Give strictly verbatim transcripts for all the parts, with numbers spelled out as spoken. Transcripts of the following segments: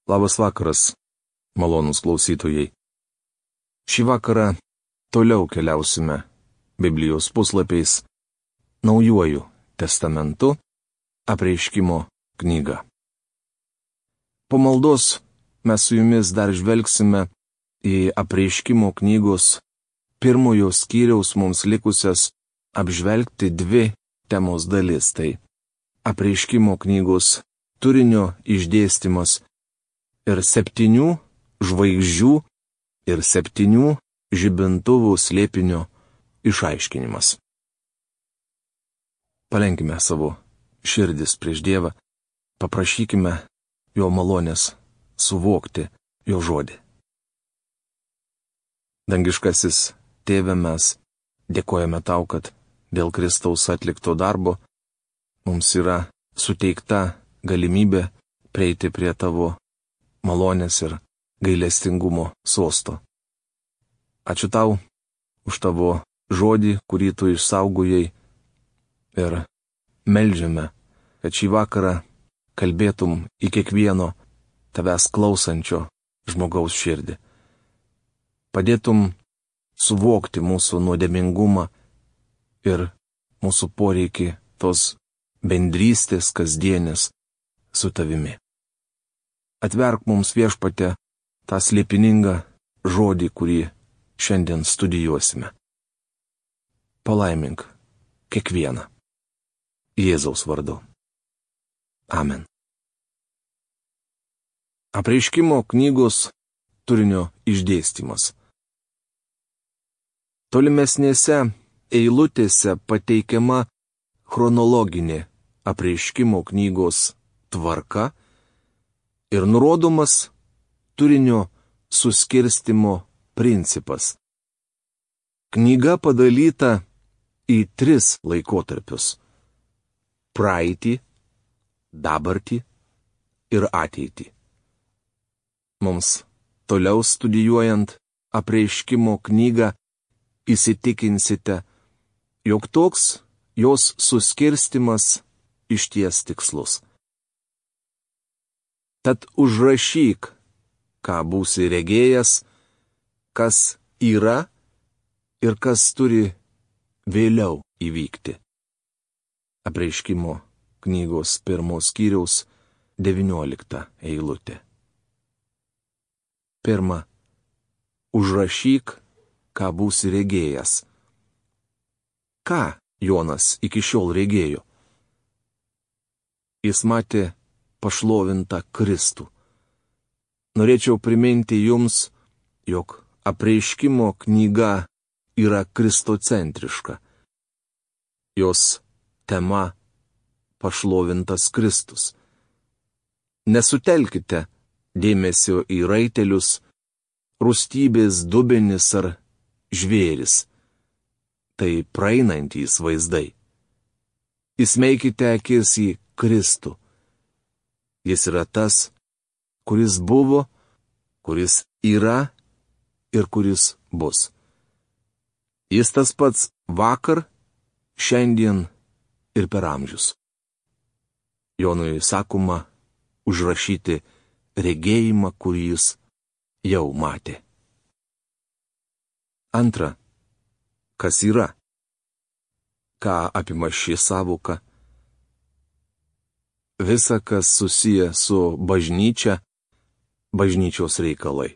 Labas vakaras, malonūs klausytojai. Šį vakarą toliau keliausime Biblijos puslapiais Naujuoju testamentu, Apreiškimo knyga. Po maldos mes su jumis dar žvelgsime į Apreiškimo knygos pirmojo skyriaus mums likusias apžvelgti dvi temos dalis. Tai Apreiškimo knygos turinio išdėstymas ir septynių žvaigždžių ir septynių žibintuvų slėpinio išaiškinimas. Palenkime savo širdis prieš Dievą, paprašykime jo malonės suvokti jo žodį. Dangiškasis Tėve, mes dėkojame tau, kad dėl Kristaus atlikto darbo mums yra suteikta galimybė prieiti prie tavo malonės ir gailestingumo sosto. Ačiū tau už tavo žodį, kurį tu išsaugojai, ir meldžiame, kad šį vakarą kalbėtum į kiekvieno tavęs klausančio žmogaus širdį. Padėtum suvokti mūsų nuodėmingumą ir mūsų poreikį tos bendrystės kasdienės su tavimi. Atverk mums, Viešpatie, tą slėpiningą žodį, kurį šiandien studijuosime. Palaimink kiekvieną. Jėzaus vardu. Amen. Apreiškimo knygos turinio išdėstymas. Tolimesnėse eilutėse pateikiama chronologinė Apreiškimo knygos tvarka ir nurodomas turinio suskirstimo principas. Knyga padalyta į tris laikotarpius - praeitį, dabartį ir ateitį. Mums toliau studijuojant Apreiškimo knygą įsitikinsite, jog toks jos suskirstimas išties tikslus. Tad užrašyk, ką būsi regėjęs, kas yra ir kas turi vėliau įvykti. Apreiškimo knygos pirmos skyriaus devyniolikta eilutė. Pirma. Užrašyk, ką būsi regėjęs. Ką Jonas iki šiol regėjo? Jis matė pašlovintą Kristų. Norėčiau priminti jums, jog Apreiškimo knyga yra kristocentriška. Jos tema - pašlovintas Kristus. Nesutelkite dėmesio į raitelius, rūstybės dubenis ar žvėris. Tai praeinantys vaizdai. Įsmeikite akis į Kristų. Jis yra tas, kuris buvo, kuris yra ir kuris bus. Jis tas pats vakar, šiandien ir per amžius. Jonui sakoma užrašyti regėjimą, kurį jis jau matė. Antra. Kas yra? Ką apima ši sąvoka? Visa, kas susiję su bažnyčia, bažnyčios reikalai.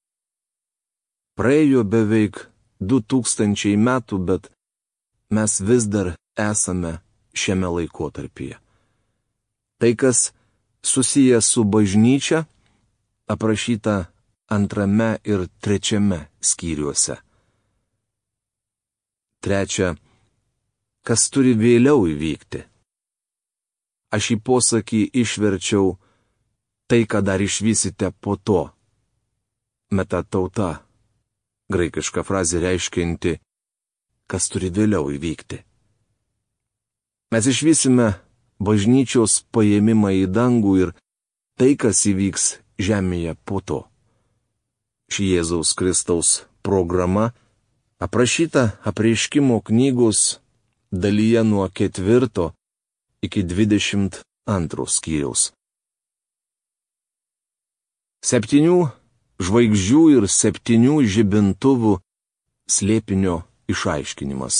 Praėjo beveik du tūkstančiai metų, bet mes vis dar esame šiame laikotarpyje. Tai, kas susiję su bažnyčia, aprašyta antrame ir trečiame skyriuose. Trečia. Kas turi vėliau įvykti. Aš į posakį išverčiau tai, ką dar išvysite po to. Metatauta. Graikiška frazė reiškianti, kas turi vėliau įvykti. Mes išvysime bažnyčios paėmimą į dangų ir tai, kas įvyks žemėje po to. Ši Jėzaus Kristaus programa aprašyta Apreiškimo knygos dalyje nuo ketvirto iki dvidešimt antro skyriaus. Septynių žvaigždžių ir septynių žibintuvų slėpinio išaiškinimas.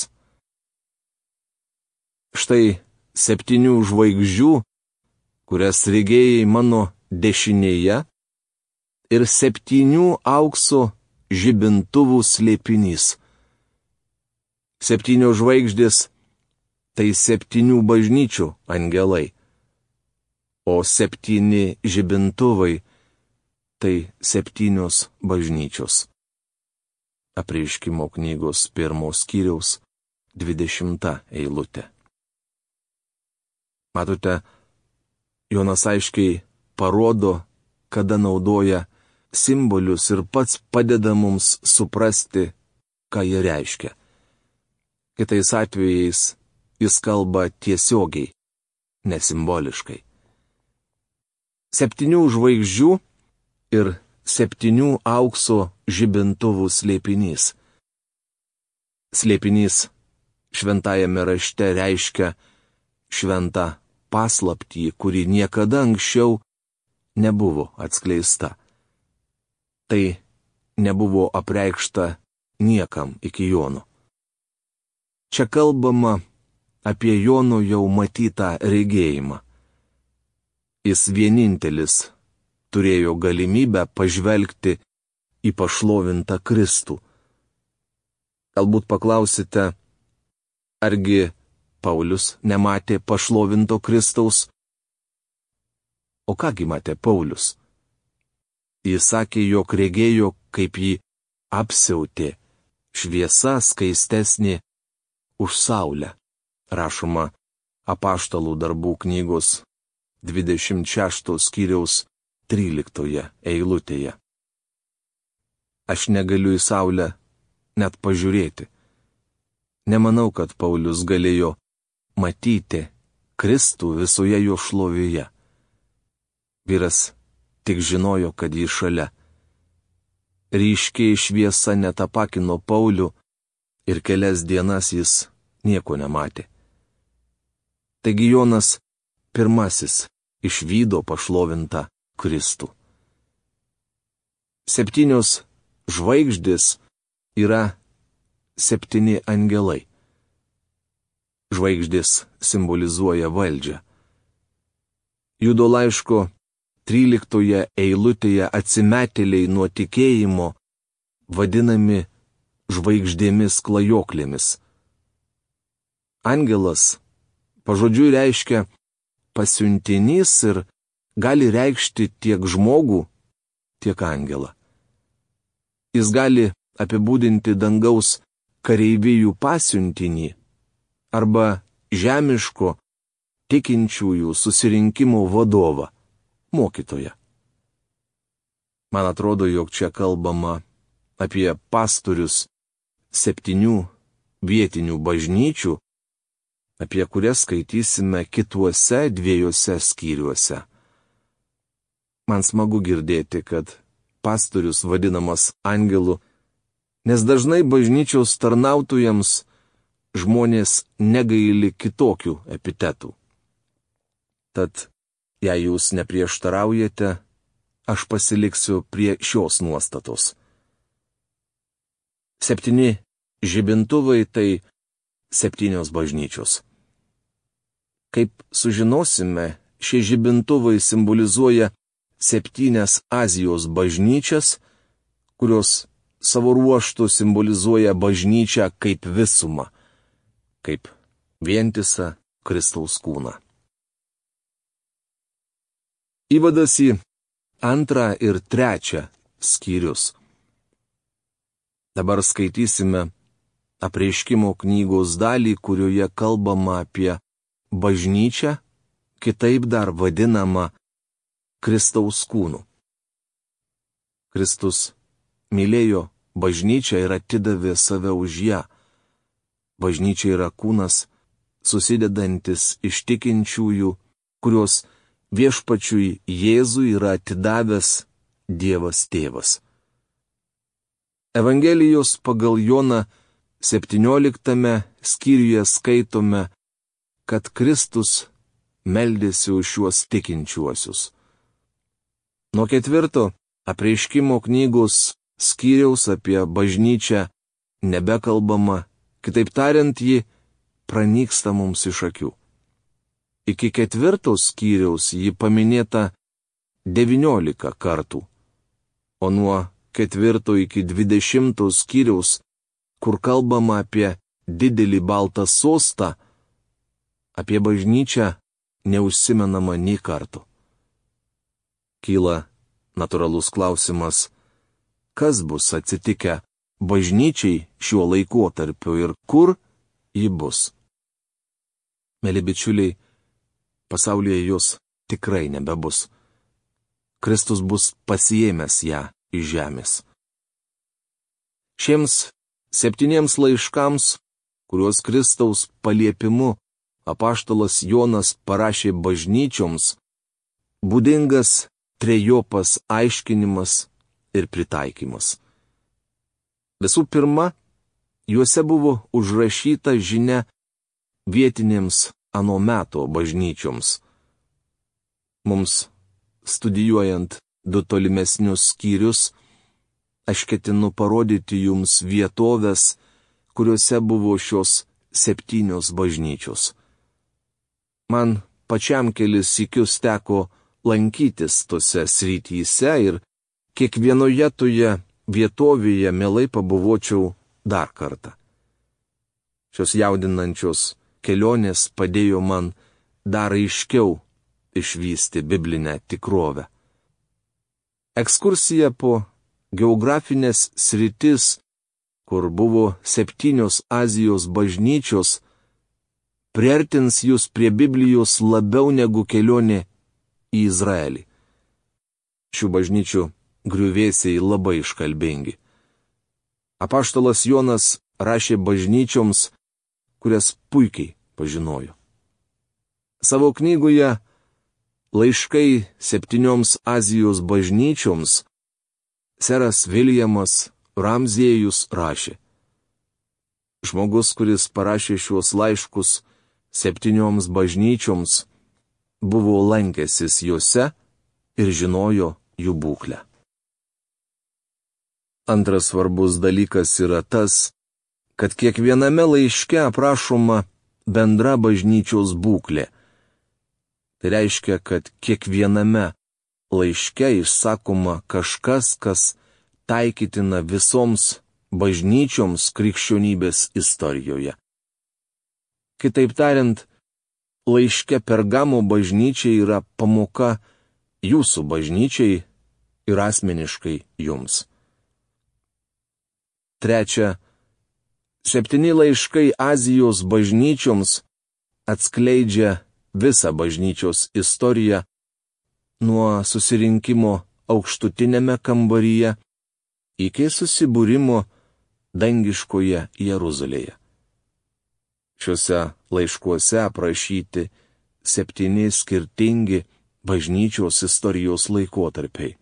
Štai septynių žvaigždžių, kurias regėjai mano dešinėje, ir septynių aukso žibintuvų slėpinys. Septynios žvaigždės – tai septynių bažnyčių angelai, o septyni žibintuvai – tai septynios bažnyčios. Apreiškimo knygos pirmos skyriaus dvidešimta eilutė. Matote, Jonas aiškiai parodo, kada naudoja simbolius ir pats padeda mums suprasti, ką jie reiškia. Kitais atvejais jis kalba tiesiogiai, nesimboliškai. Septynių žvaigždžių ir septynių aukso žibintuvų slėpinys. Slėpinys šventajame rašte reiškia šventą paslaptį, kuri niekada anksčiau nebuvo atskleista. Tai nebuvo apreikšta niekam iki Jono. Čia kalbama apie Jono jau matytą regėjimą. Jis vienintelis turėjo galimybę pažvelgti į pašlovintą Kristų. Galbūt paklausite, argi Paulius nematė pašlovinto Kristaus? O kągi matė Paulius? Jis sakė, jog regėjo, kaip jį apsiautė šviesa skaistesnė už saulę. Rašoma Apaštalų darbų knygos dvidešimt šešto skyriaus tryliktoje eilutėje. Aš negaliu į saulę net pažiūrėti. Nemanau, kad Paulius galėjo matyti Kristų visoje jo šlovėje. Vyras tik žinojo, kad jį šalia. Ryškiai šviesa netapakino Paulių ir kelias dienas jis nieko nematė. Taigi Jonas pirmasis išvydo pašlovintą Kristų. Septynios žvaigždės yra septyni angelai. Žvaigždės simbolizuoja valdžią. Judo laiško tryliktoje eilutėje atsimetėliai nuo tikėjimo vadinami žvaigždėmis klajoklėmis. Angelas pažodžiui reiškia pasiuntinys ir gali reikšti tiek žmogų, tiek angelą. Jis gali apibūdinti dangaus kareivijų pasiuntinį arba žemiško tikinčiųjų susirinkimo vadovą, mokytoją. Man atrodo, jog čia kalbama apie pastorius septynių vietinių bažnyčių, apie kurias skaitysime kituose dviejose skyriuose. Man smagu girdėti, kad pastorius vadinamas angelu, nes dažnai bažnyčios tarnautojams žmonės negaili kitokių epitetų. Tad, jei jūs neprieštaraujate, aš pasiliksiu prie šios nuostatos. Septyni žibintuvai tai septynios bažnyčios. Kaip sužinosime, šie žibintuvai simbolizuoja septynias Azijos bažnyčias, kurios savo ruožtu simbolizuoja bažnyčią kaip visumą, kaip vientisą Kristaus kūną. Įvadas į antrą ir trečią skyrius. Dabar skaitysime Apreiškimo knygos dalį, kurioje kalbama apie bažnyčią, kitaip dar vadinama Kristaus kūnu. Kristus mylėjo bažnyčią ir atidavė save už ją. Bažnyčia yra kūnas, susidedantis iš tikinčiųjų, kurios viešpačiui Jėzui yra atidavęs Dievas Tėvas. Evangelijos pagal Joną septynioliktame skyriuje skaitome, kad Kristus meldėsi už šiuos tikinčiuosius. Nuo ketvirto Apreiškimo knygos skyriaus apie bažnyčią nebekalbama, kitaip tariant, ji pranyksta mums iš akių. Iki ketvirtos skyriaus ji paminėta devyniolika kartų, o nuo ketvirto iki dvidešimto skyriaus, kur kalbama apie didelį baltą sostą, apie bažnyčią neužsimenama nei kartų. Kyla natūralus klausimas, kas bus atsitikę bažnyčiai šiuo laikotarpiu ir kur ji bus. Mėly bičiuliai, pasaulyje jos tikrai nebebus. Kristus bus pasiėmęs ją iš žemės. Šiems septyniems laiškams, kuriuos Kristaus paliepimu apaštalas Jonas parašė bažnyčioms, būdingas trejopas aiškinimas ir pritaikymas. Visų pirma, juose buvo užrašyta žinia vietinėms ano meto bažnyčioms. Mums, studijuojant du tolimesnius skyrius, aš ketinu parodyti jums vietovės, kuriuose buvo šios septynios bažnyčios. Man pačiam kelis sykius teko lankytis tose srityse ir kiekvienoje toje vietovėje mielai pabuvočiau dar kartą. Šios jaudinančios kelionės padėjo man dar aiškiau išvysti biblinę tikrovę. Ekskursija po geografinės sritis, kur buvo septynios Azijos bažnyčios, priartins jūs prie Biblijos labiau negu kelionė į Izraelį. Šių bažnyčių griuvėsiai labai iškalbingi. Apaštalas Jonas rašė bažnyčioms, kurias puikiai pažinojo. Savo knygoje Laiškai septynioms Azijos bažnyčioms seras Viljamas Ramziejus rašė: žmogus, kuris parašė šiuos laiškus septynioms bažnyčioms, buvo lankęsis juose ir žinojo jų būklę. Antras svarbus dalykas yra tas, kad kiekviename laiške aprašoma bendra bažnyčios būklė. Tai reiškia, kad kiekviename laiške išsakoma kažkas, kas taikytina visoms bažnyčioms krikščionybės istorijoje. Kitaip tariant, laiške Pergamo bažnyčiai yra pamoka jūsų bažnyčiai ir asmeniškai jums. Trečia, septyni laiškai Azijos bažnyčioms atskleidžia visą bažnyčios istoriją nuo susirinkimo aukštutinėme kambaryje iki susibūrimo dangiškoje Jeruzalėje. Šiuose laiškuose aprašyti septyni skirtingi bažnyčios istorijos laikotarpiai.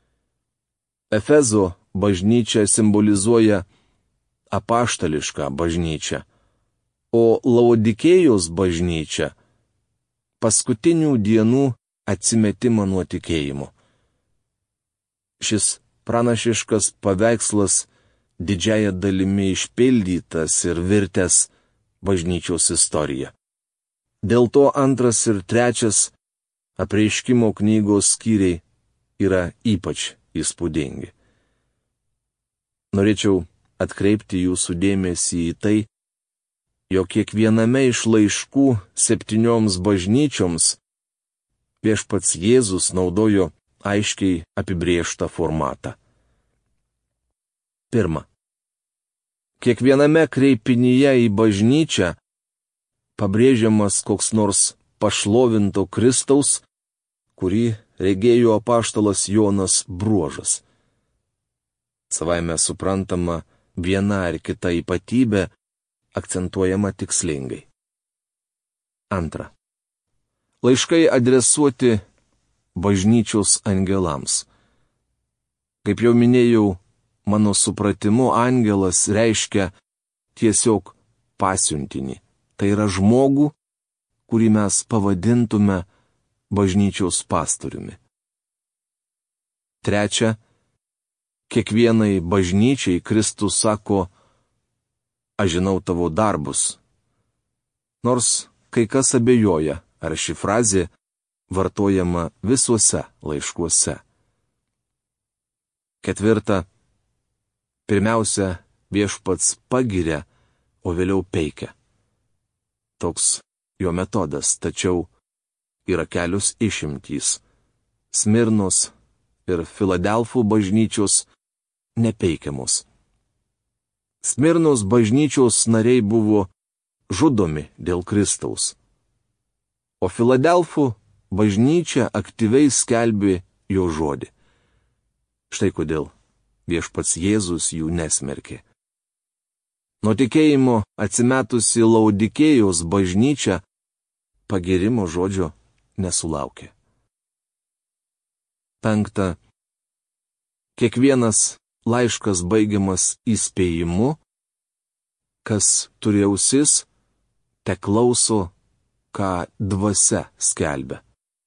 Efezo bažnyčia simbolizuoja apaštališką bažnyčią, o Laodikėjos bažnyčia paskutinių dienų atsimetimą nuo tikėjimo. Šis pranašiškas paveikslas didžiąja dalimi išpildytas ir virtęs bažnyčios istorija. Dėl to antras ir trečias apreiškimo knygos skyriai yra ypač įspūdingi. Norėčiau atkreipti jūsų dėmesį į tai, jog kiekviename iš laiškų septynioms bažnyčioms viešpats Jėzus naudojo aiškiai apibrėžtą formatą. Pirma. Kiekviename kreipinyje į bažnyčią pabrėžiamas koks nors pašlovinto Kristaus, kurį regėjo apaštalas Jonas bruožas. Savaime suprantama, viena ar kita ypatybė akcentuojama tikslingai. Antra. Laiškai adresuoti bažnyčios angelams. Kaip jau minėjau, mano supratimu angelas reiškia tiesiog pasiuntinį. Tai yra žmogų, kurį mes pavadintume bažnyčios pastoriumi. Trečia. kiekvienai bažnyčiai Kristus sako, aš žinau tavo darbus. Nors kai kas abejoja, ar ši frazė vartojama visuose laiškuose. Ketvirta. Pirmiausia, viešpats pagiria, o vėliau peikia. Toks jo metodas, tačiau yra kelios išimtys. Smirnos ir Filadelfų bažnyčios nepeikiamos. Smirnos bažnyčios nariai buvo žudomi dėl Kristaus. O Filadelfų bažnyčia aktyviai skelbė jo žodį. Štai kodėl viešpats Jėzus jų nesmerkė. Nuo tikėjimo atsimetusi Laudikėjos bažnyčia pagirimo žodžio nesulaukė. Penkta. Kiekvienas laiškas baigiamas įspėjimu, kas turi ausis, te klauso, ką dvasia skelbia.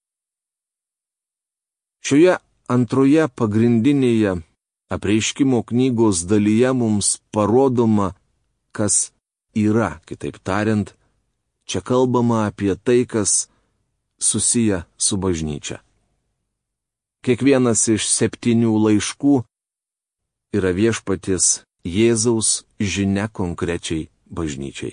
Šioje antroje pagrindinėje apreiškimo knygos dalyje mums parodoma, kas yra, kitaip tariant, čia kalbama apie tai, kas susiję su bažnyčia. Kiekvienas iš septynių laiškų yra viešpaties Jėzaus žinia konkrečiai bažnyčiai.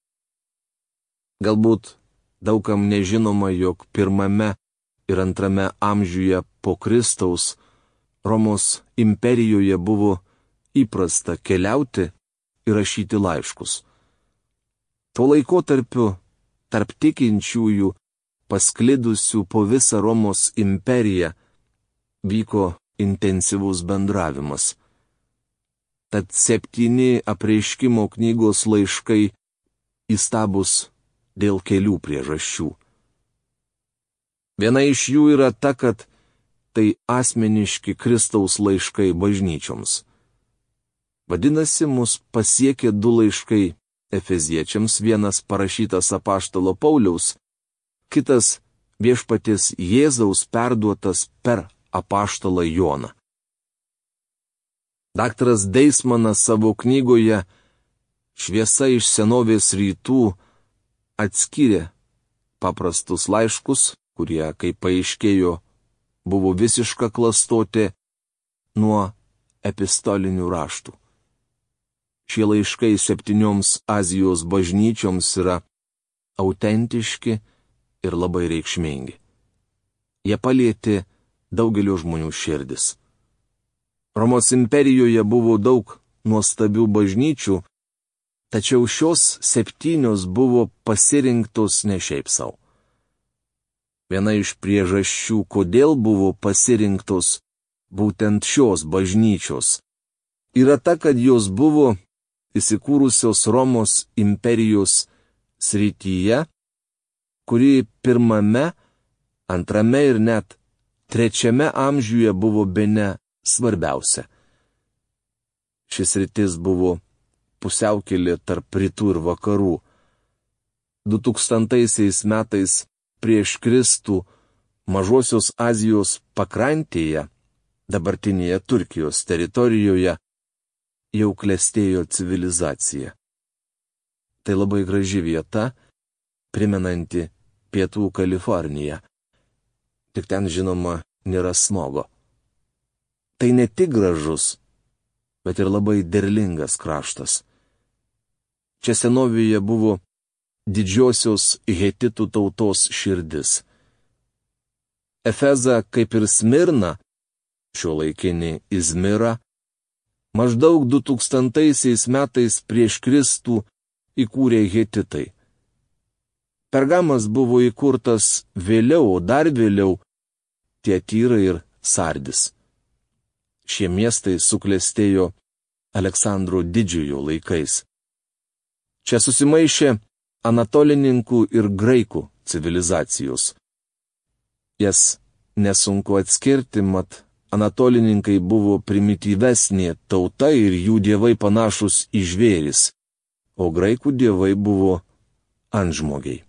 Galbūt daugam nežinoma, jog pirmame ir antrame amžiuje po Kristaus Romos imperijoje buvo įprasta keliauti ir rašyti laiškus. Tuo laikotarpiu tarp tikinčiųjų pasklidusių po visą Romos imperiją vyko intensyvus bendravimas. Tad septyni apreiškimo knygos laiškai įstabus dėl kelių priežasčių. Viena iš jų yra ta, kad tai asmeniški Kristaus laiškai bažnyčioms. Vadinasi, mus pasiekė du laiškai Efeziečiams, vienas parašytas apaštalo Pauliaus, kitas viešpaties Jėzaus perduotas per apaštalą Joną. Daktaras Deismanas savo knygoje Šviesa iš senovės rytų atskyrė paprastus laiškus, kurie, kaip paaiškėjo, buvo visiška klastotė, nuo epistolinių raštų. Šie laiškai septynioms Azijos bažnyčioms yra autentiški ir labai reikšmingi. Jie palietė daugelio žmonių širdis. Romos imperijoje buvo daug nuostabių bažnyčių, tačiau šios septynios buvo pasirinktos ne šiaip savo. Viena iš priežasčių, kodėl buvo pasirinktos būtent šios bažnyčios, yra ta, kad jos buvo įsikūrusios Romos imperijos srityje, kuri pirmame, antrame ir net trečiame amžiuje buvo bene svarbiausia. Šis sritis buvo pusiaukelė tarp rytų ir vakarų. Du tūkstantaisiais metais prieš Kristų Mažosios Azijos pakrantėje, dabartinėje Turkijos teritorijoje, jau klestėjo civilizacija. Tai labai graži vieta, primenanti Pietų Kaliforniją. Tik ten, žinoma, nėra smogo. Tai ne tik gražus, bet ir labai derlingas kraštas. Čia senovėje buvo didžiosios hetitų tautos širdis. Efezą, kaip ir Smirną, šiuolaikinį Izmirą, maždaug du tūkstantaisiais metais prieš Kristų įkūrė hetitai. Pergamas buvo įkurtas vėliau, o dar vėliau Tiatyra ir Sardis. Šie miestai suklestėjo Aleksandro Didžiojo laikais. Čia susimaišė anatolininkų ir graikų civilizacijos. Jas nesunku atskirti, mat anatolininkai buvo primityvesnė tauta ir jų dievai panašus į žvėris, o graikų dievai buvo antžmogiai.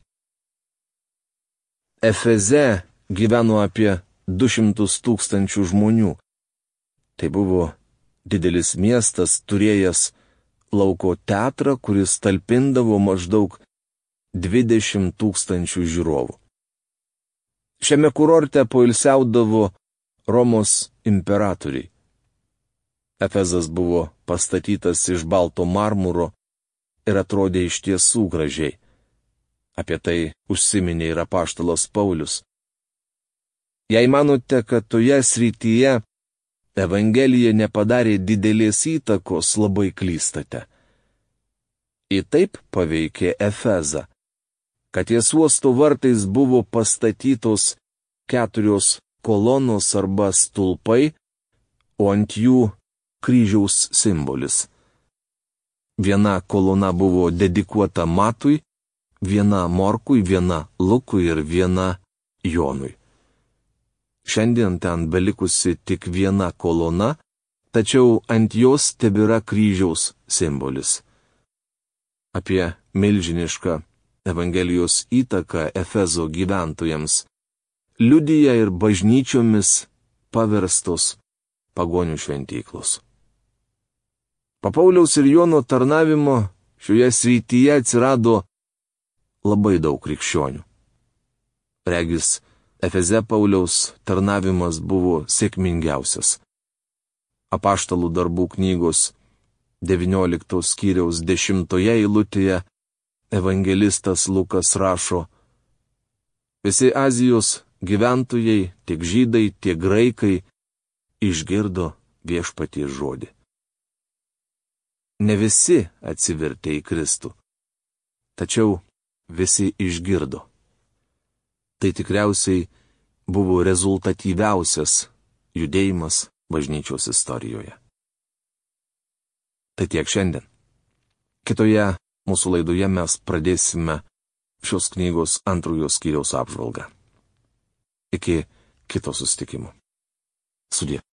Efeze gyveno apie du šimtus tūkstančių žmonių. Tai buvo didelis miestas turėjęs lauko teatrą, kuris talpindavo maždaug dvidešimt tūkstančių žiūrovų. Šiame kurorte poilsiaudavo Romos imperatoriai. Efezas buvo pastatytas iš balto marmuro ir atrodė iš tiesų gražiai. Apie tai užsiminė ir apaštalas Paulius. Jei manote, kad toje srityje Evangelija nepadarė didelės įtakos, labai klystate. Į taip paveikė Efezą, kad ties uosto vartais buvo pastatytos keturios kolonos arba stulpai, o ant jų kryžiaus simbolis. Viena kolona buvo dedikuota Matui, viena Morkui, viena Lukui ir viena Jonui. Šiandien ten belikusi tik viena kolona, tačiau ant jos tebėra kryžiaus simbolis. Apie milžinišką Evangelijos įtaką Efezo gyventojams liudija ir bažnyčiomis paverstos pagonių šventyklos. Po Pauliaus ir Jono tarnavimo šioje srityje atsirado labai daug krikščionių. Regis, Efeze Pauliaus tarnavimas buvo sėkmingiausias. Apaštalų darbų knygos devynioliktos skyriaus dešimtoje eilutėje evangelistas Lukas rašo: visi Azijos gyventojai, tiek žydai, tiek graikai, išgirdo viešpaties žodį. Ne visi atsivertė į Kristų, tačiau visi išgirdo. Tai tikriausiai buvo rezultatyviausias judėjimas bažnyčios istorijoje. Tai tiek šiandien. Kitoje mūsų laidoje mes pradėsime šios knygos antrojo skyriaus apžvalgą. Iki kito susitikimo. Sudie.